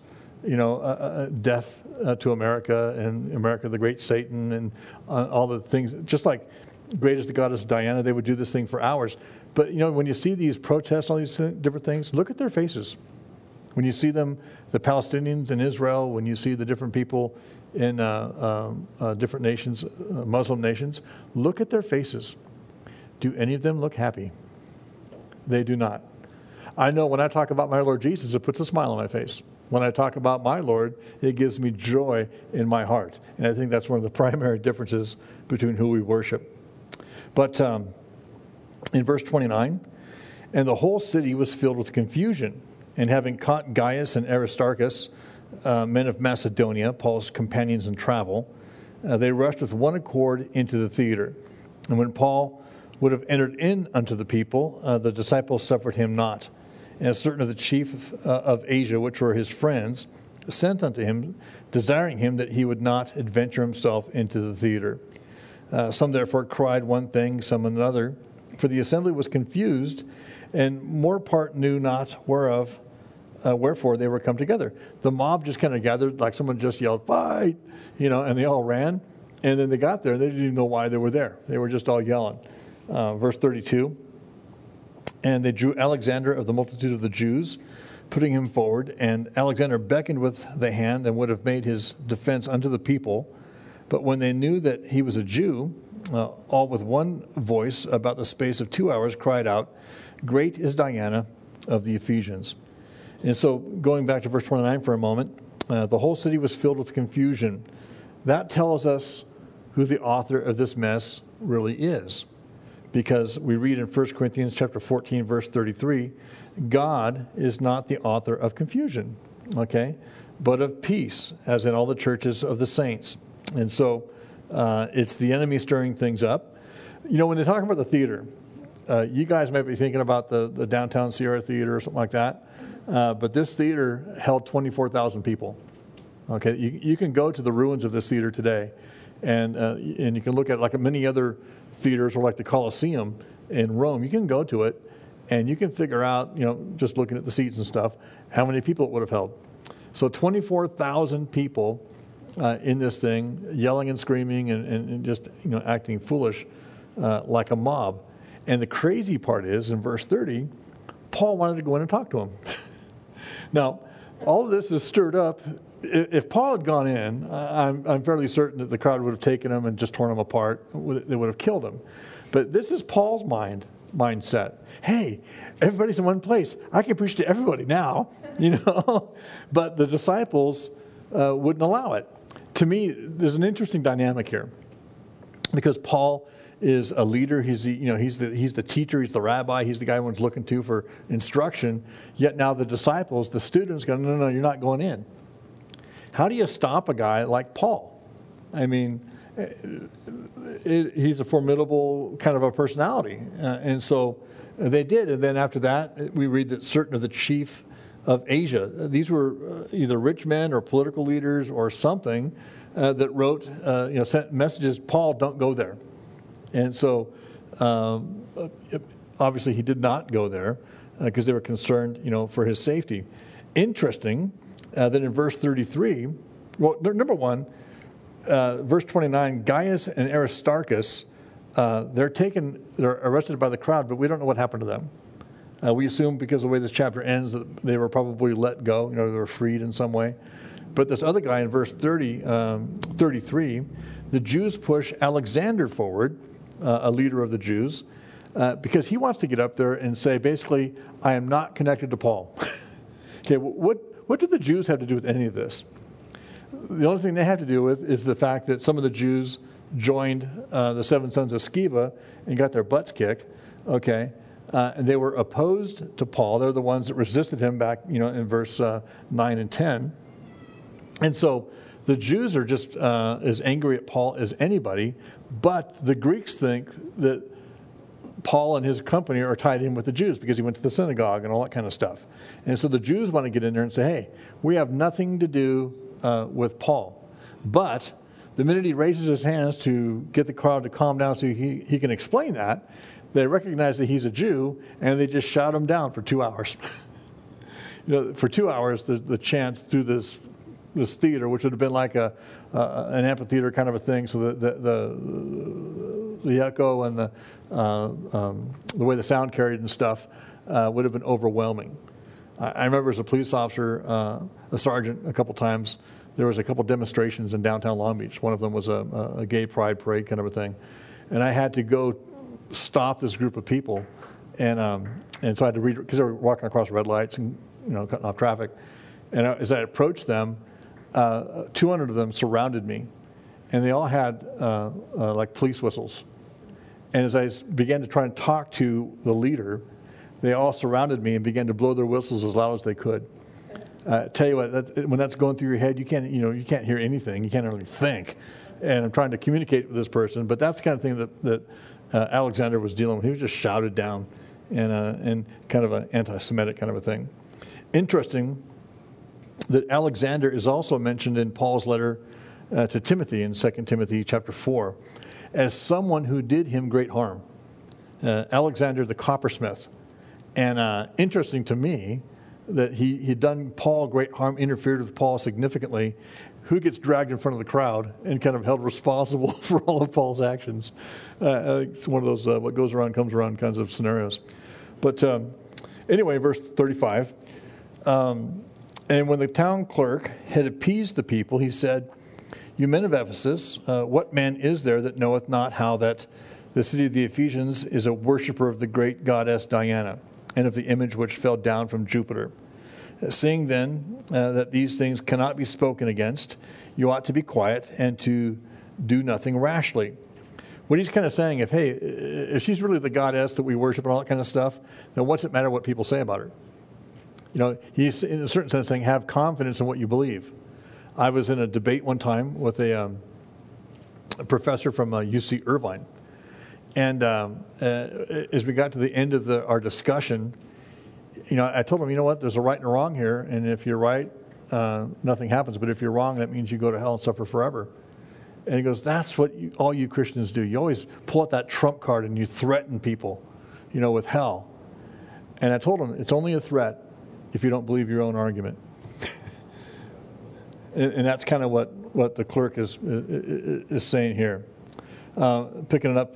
death to America and America the great Satan and all the things, just like great is the goddess Diana. They would do this thing for hours. But, when you see these protests, all these different things, look at their faces. When you see them, the Palestinians in Israel, when you see the different people in different nations, Muslim nations, look at their faces. Do any of them look happy? They do not. I know when I talk about my Lord Jesus, it puts a smile on my face. When I talk about my Lord, it gives me joy in my heart. And I think that's one of the primary differences between who we worship. But in verse 29, "And the whole city was filled with confusion. And having caught Gaius and Aristarchus, men of Macedonia, Paul's companions in travel, they rushed with one accord into the theater. And when Paul would have entered in unto the people, the disciples suffered him not. And certain of the chief of Asia, which were his friends, sent unto him, desiring him that he would not adventure himself into the theater. Some therefore cried one thing, some another, for the assembly was confused, and more part knew not wherefore they were come together." The mob just kind of gathered, like someone just yelled, "Fight!" And they all ran. And then they got there, and they didn't even know why they were there. They were just all yelling. Verse 32, "And they drew Alexander of the multitude of the Jews, putting him forward. And Alexander beckoned with the hand and would have made his defense unto the people. But when they knew that he was a Jew, all with one voice about the space of 2 hours cried out, 'Great is Diana of the Ephesians.'" And so going back to verse 29 for a moment, the whole city was filled with confusion. That tells us who the author of this mess really is. Because we read in 1 Corinthians chapter 14, verse 33, God is not the author of confusion. okay, but of peace, as in all the churches of the saints. And so it's the enemy stirring things up. You know, when they talk about the theater, you guys might be thinking about the downtown Sierra Theater or something like that, but this theater held 24,000 people. Okay, you can go to the ruins of this theater today, and you can look at like many other theaters, or like the Colosseum in Rome. You can go to it, and you can figure out, you know, just looking at the seats and stuff, how many people it would have held. So 24,000 people in this thing, yelling and screaming and just, you know, acting foolish like a mob. And the crazy part is, in verse 30, Paul wanted to go in and talk to him. Now, all of this is stirred up. If Paul had gone in, I'm fairly certain that the crowd would have taken him and just torn him apart. They would have killed him. But this is Paul's mindset. Hey, everybody's in one place. I can preach to everybody now, you know. But the disciples wouldn't allow it. To me, there's an interesting dynamic here, because Paul is a leader. He's the teacher. He's the rabbi. He's the guy everyone's looking to for instruction. Yet now the disciples, the students, go, no, you're not going in. How do you stop a guy like Paul? I mean, he's a formidable kind of a personality. And so they did. And then after that, we read that certain of the chief of Asia, these were either rich men or political leaders or something, that wrote, sent messages, Paul, don't go there. And so obviously he did not go there because they were concerned, for his safety. Interesting that in verse 33, well, number one, verse 29, Gaius and Aristarchus, they're arrested by the crowd, but we don't know what happened to them. We assume because of the way this chapter ends that they were probably let go, they were freed in some way. But this other guy in verse 33, the Jews push Alexander forward, a leader of the Jews, because he wants to get up there and say, basically, I am not connected to Paul. Okay, what do the Jews have to do with any of this? The only thing they have to do with is the fact that some of the Jews joined the seven sons of Sceva and got their butts kicked, okay? And they were opposed to Paul. They're the ones that resisted him back, in verse 9 and 10. And so the Jews are just as angry at Paul as anybody, but the Greeks think that Paul and his company are tied in with the Jews because he went to the synagogue and all that kind of stuff. And so the Jews want to get in there and say, hey, we have nothing to do with Paul. But the minute he raises his hands to get the crowd to calm down so he can explain that, they recognize that he's a Jew, and they just shout him down for 2 hours. For 2 hours, the chant through this theater, which would have been like an amphitheater kind of a thing, so the echo and the way the sound carried and stuff would have been overwhelming. I remember as a police officer, a sergeant, a couple times, there was a couple demonstrations in downtown Long Beach. One of them was a gay pride parade kind of a thing. And I had to go stop this group of people. And so I had to read, because they were walking across red lights and, cutting off traffic. And as I approached them, 200 of them surrounded me. And they all had like police whistles. And as I began to try and talk to the leader, they all surrounded me and began to blow their whistles as loud as they could. Tell you what, when that's going through your head, you can't hear anything. You can't really think. And I'm trying to communicate with this person, but that's the kind of thing that Alexander was dealing with. He was just shouted down and kind of an anti-Semitic kind of a thing. Interesting that Alexander is also mentioned in Paul's letter to Timothy in 2 Timothy chapter 4 as someone who did him great harm. Alexander the coppersmith. And interesting to me that he'd done Paul great harm, interfered with Paul significantly. Who gets dragged in front of the crowd and kind of held responsible for all of Paul's actions? It's one of those what goes around comes around kinds of scenarios. But anyway, verse 35. And when the town clerk had appeased the people, he said, you men of Ephesus, what man is there that knoweth not how that the city of the Ephesians is a worshiper of the great goddess Diana, and of the image which fell down from Jupiter? Seeing then that these things cannot be spoken against, you ought to be quiet and to do nothing rashly. What he's kind of saying, if she's really the goddess that we worship and all that kind of stuff, then what's it matter what people say about her? he's in a certain sense saying, have confidence in what you believe. I was in a debate one time with a professor from UC Irvine. And as we got to the end of our discussion, I told him, you know what, there's a right and a wrong here. And if you're right, nothing happens. But if you're wrong, that means you go to hell and suffer forever. And he goes, that's what all you Christians do. You always pull out that trump card and you threaten people, with hell. And I told him, it's only a threat if you don't believe your own argument. and that's kind of what the clerk is saying here. Picking it up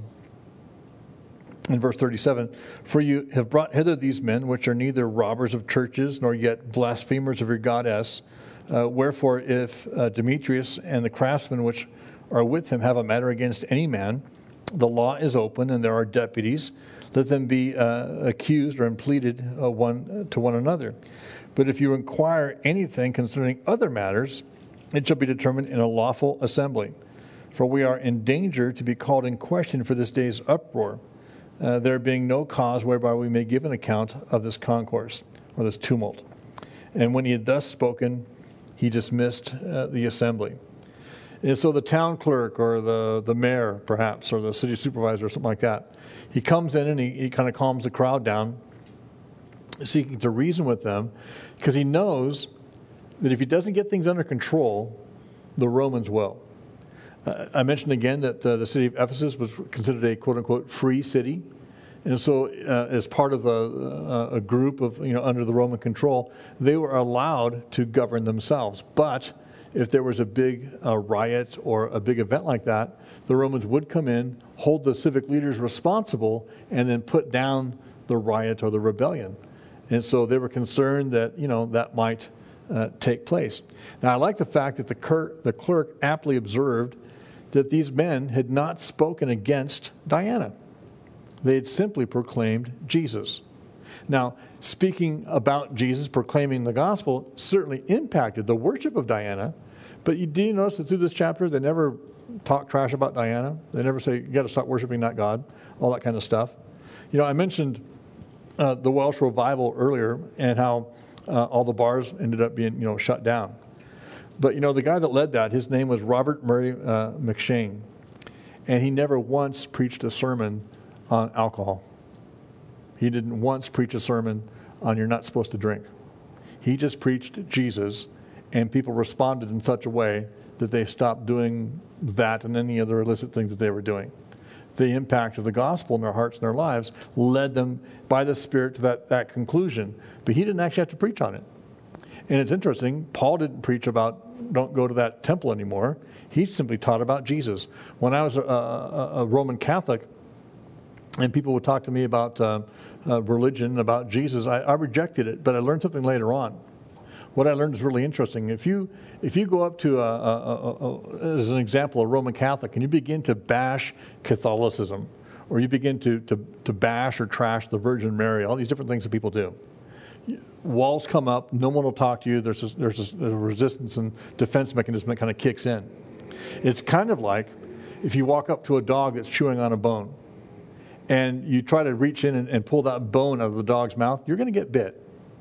in verse 37, for you have brought hither these men, which are neither robbers of churches, nor yet blasphemers of your goddess. Wherefore, if Demetrius and the craftsmen which are with him have a matter against any man, the law is open, and there are deputies. Let them be accused or pleaded one to one another. But if you inquire anything concerning other matters, it shall be determined in a lawful assembly. For we are in danger to be called in question for this day's uproar, there being no cause whereby we may give an account of this concourse or this tumult. And when he had thus spoken, he dismissed the assembly. And so the town clerk or the mayor, perhaps, or the city supervisor or something like that, he comes in and he kind of calms the crowd down, seeking to reason with them, because he knows that if he doesn't get things under control, the Romans will. I mentioned again that the city of Ephesus was considered a quote-unquote free city. And so as part of a group of, under the Roman control, they were allowed to govern themselves. But if there was a big riot or a big event like that, the Romans would come in, hold the civic leaders responsible, and then put down the riot or the rebellion. And so they were concerned that, that might take place. Now, I like the fact that the clerk aptly observed that these men had not spoken against Diana. They had simply proclaimed Jesus. Now, speaking about Jesus, proclaiming the gospel, certainly impacted the worship of Diana. But do you notice that through this chapter, they never talk trash about Diana? They never say, you got to stop worshiping that God, all that kind of stuff. I mentioned the Welsh revival earlier and how all the bars ended up being, shut down. But, the guy that led that, his name was Robert Murray McShane. And he never once preached a sermon on alcohol. He didn't once preach a sermon on you're not supposed to drink. He just preached Jesus, and people responded in such a way that they stopped doing that and any other illicit things that they were doing. The impact of the gospel in their hearts and their lives led them by the Spirit to that conclusion. But he didn't actually have to preach on it. And it's interesting, Paul didn't preach about don't go to that temple anymore. He simply taught about Jesus. When I was a Roman Catholic, and people would talk to me about religion, about Jesus, I rejected it, but I learned something later on. What I learned is really interesting. If you go up to, as an example, a Roman Catholic, and you begin to bash Catholicism, or you begin to bash or trash the Virgin Mary, all these different things that people do, walls come up, no one will talk to you, there's a resistance and defense mechanism that kind of kicks in. It's kind of like if you walk up to a dog that's chewing on a bone, and you try to reach in and pull that bone out of the dog's mouth, you're going to get bit.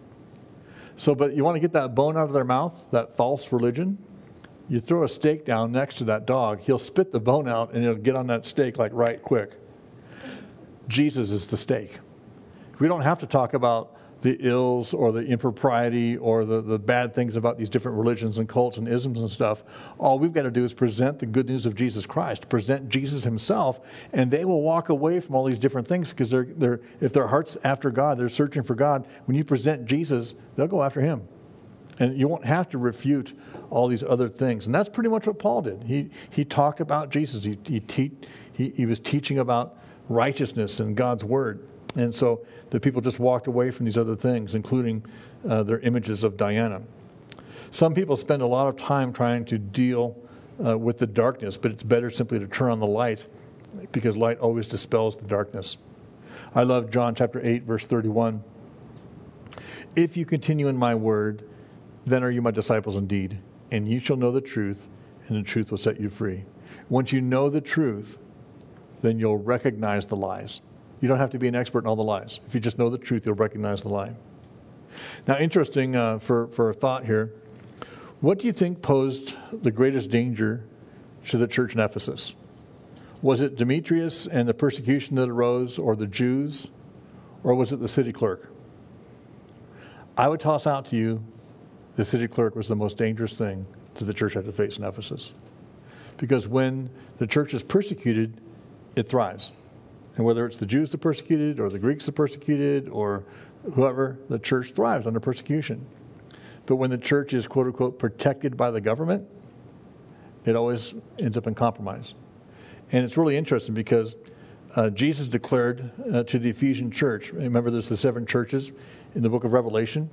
But you want to get that bone out of their mouth, that false religion, you throw a steak down next to that dog, he'll spit the bone out and it'll get on that steak like right quick. Jesus is the steak. We don't have to talk about the ills or the impropriety or the bad things about these different religions and cults and isms and stuff. All we've got to do is present the good news of Jesus Christ, present Jesus himself, and they will walk away from all these different things because if their heart's after God, they're searching for God. When you present Jesus, they'll go after him. And you won't have to refute all these other things. And that's pretty much what Paul did. He talked about Jesus. He was teaching about righteousness and God's word. And so the people just walked away from these other things, including their images of Diana. Some people spend a lot of time trying to deal with the darkness, but it's better simply to turn on the light because light always dispels the darkness. I love John chapter 8, verse 31. If you continue in my word, then are you my disciples indeed, and you shall know the truth, and the truth will set you free. Once you know the truth, then you'll recognize the lies. You don't have to be an expert in all the lies. If you just know the truth, you'll recognize the lie. Now, interesting for a thought here, what do you think posed the greatest danger to the church in Ephesus? Was it Demetrius and the persecution that arose, or the Jews, or was it the city clerk? I would toss out to you the city clerk was the most dangerous thing that the church had to face in Ephesus. Because when the church is persecuted, it thrives. And whether it's the Jews that persecuted, or the Greeks that persecuted, or whoever, the church thrives under persecution. But when the church is, quote unquote, protected by the government, it always ends up in compromise. And it's really interesting because Jesus declared to the Ephesian church, remember there's the 7 churches in the book of Revelation.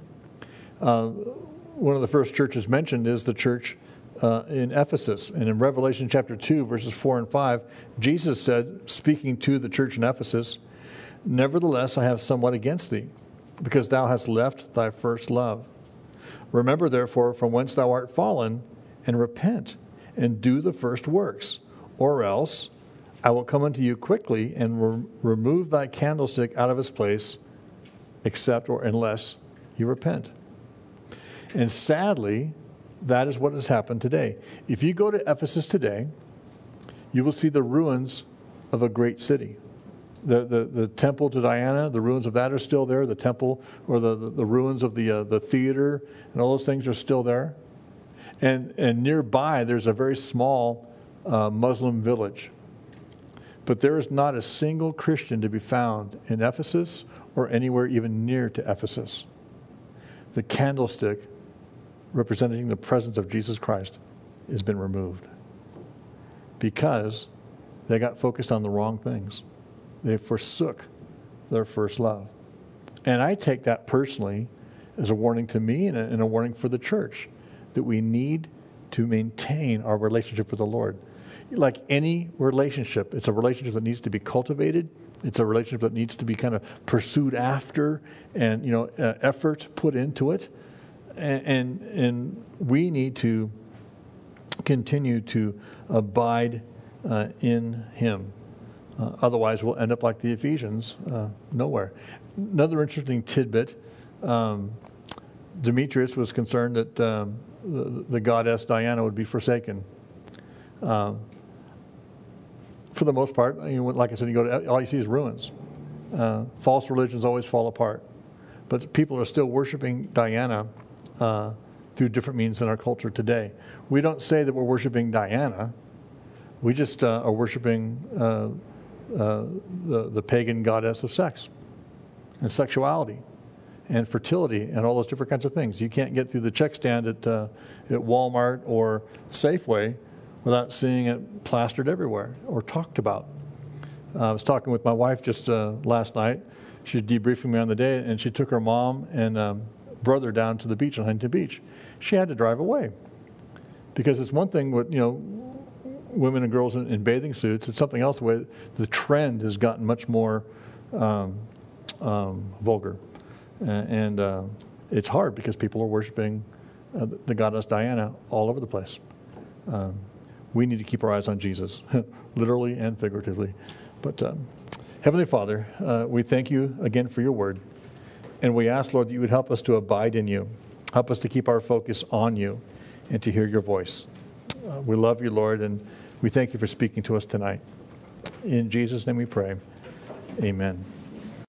One of the first churches mentioned is the church in Ephesus. And in Revelation chapter 2, verses 4 and 5, Jesus said, speaking to the church in Ephesus, "Nevertheless, I have somewhat against thee, because thou hast left thy first love. Remember, therefore, from whence thou art fallen, and repent, and do the first works, or else I will come unto you quickly, and remove thy candlestick out of his place, except or unless you repent." And sadly, that is what has happened today. If you go to Ephesus today, you will see the ruins of a great city. The temple to Diana, the ruins of that are still there. The temple, or the ruins of the theater, and all those things are still there. And nearby, there's a very small Muslim village. But there is not a single Christian to be found in Ephesus or anywhere even near to Ephesus. The candlestick representing the presence of Jesus Christ has been removed because they got focused on the wrong things. They forsook their first love. And I take that personally as a warning to me and a warning for the church that we need to maintain our relationship with the Lord. Like any relationship, it's a relationship that needs to be cultivated. It's a relationship that needs to be kind of pursued after, and effort put into it. And we need to continue to abide in Him. Otherwise, we'll end up like the Ephesians, nowhere. Another interesting tidbit, Demetrius was concerned that the goddess Diana would be forsaken. For the most part, like I said, you go to, all you see is ruins. False religions always fall apart. But people are still worshiping Diana through different means in our culture today. We don't say that we're worshiping Diana. We just are worshiping the pagan goddess of sex and sexuality and fertility and all those different kinds of things. You can't get through the check stand at Walmart or Safeway without seeing it plastered everywhere or talked about. I was talking with my wife just last night. She was debriefing me on the day, and she took her mom and brother down to the beach on Huntington Beach. She had to drive away because it's one thing with women and girls in bathing suits. It's something else. The way the trend has gotten much more vulgar, and it's hard because people are worshiping the goddess Diana all over the place. We need to keep our eyes on Jesus, literally and figuratively. But Heavenly Father, we thank you again for your word. And we ask, Lord, that you would help us to abide in you. Help us to keep our focus on you and to hear your voice. We love you, Lord, and we thank you for speaking to us tonight. In Jesus' name we pray. Amen.